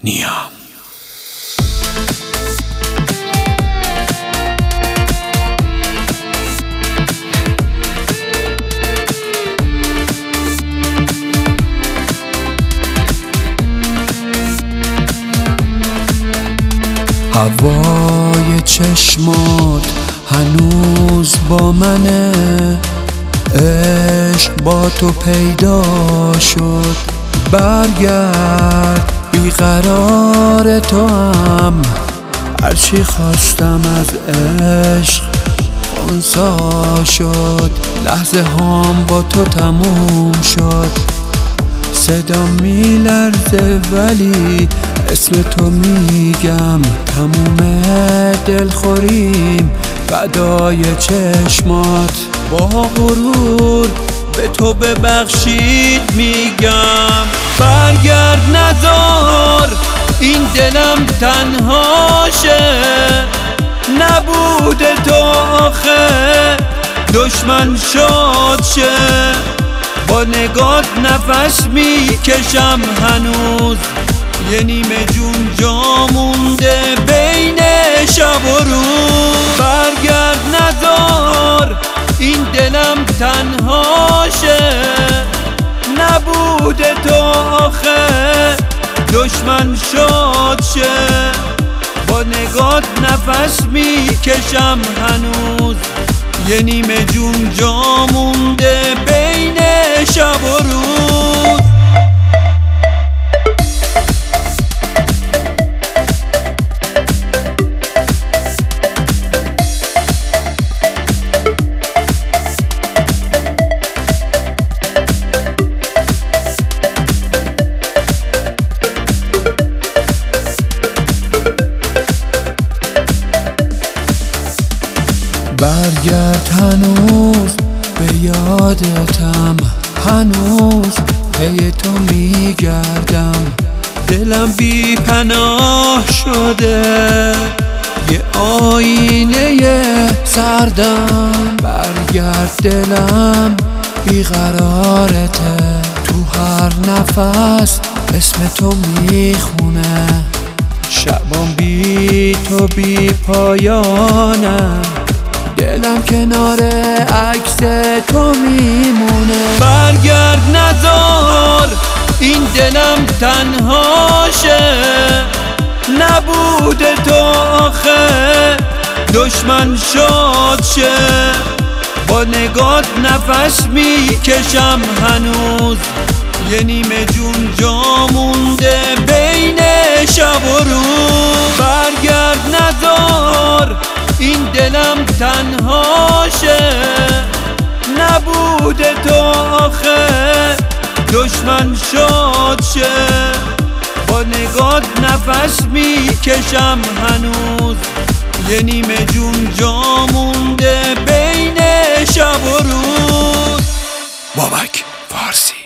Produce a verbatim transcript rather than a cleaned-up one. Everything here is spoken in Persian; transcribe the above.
نیا. هوای چشمات هنوز با منه، عشق با تو پیدا شد. برگرد، بیقرار تو هم، هرچی خواستم از عشق خونسا شد. لحظه هام با تو تموم شد، صدا میلرزه ولی اسم تو میگم. تموم دلخوریم فدای چشمات، با غرور به تو ببخشید میگم. برگرد نذار این دلم تنهاشه، نبود تو آخه دشمن شاد شه. با نگات نفس میکشم هنوز، یه نیمه جون جا مونده بین شب و روز. برگرد نذار این دلم تنهاشه، نبود تو آخه دشمن شاد شه. با نگات نفس میکشم هنوز، یه نیمه جون جا مونده بین شب و روز. برگرد هنوز به یادتم، هنوز پی تو میگردم. دلم بی پناه شده، یه آینه سردم. برگرد دلم بیقرارته، تو هر نفس اسم تو میخونه. شبام بی تو بی پایانم، دلم کنار عکس تو میمونه. برگرد نذار این دلم تنهاشه، نبود تو آخه دشمن شاد شه. با نگات نفس میکشم هنوز، یه نیمه جون جا مونده بین شب و روز. برگرد نذار این دلم تنهاشه، نبود تو آخه دشمن شاد شه. با نگات نفس میکشم هنوز، یه نیمه جون جا مونده بین شب و روز. بابک فارسی.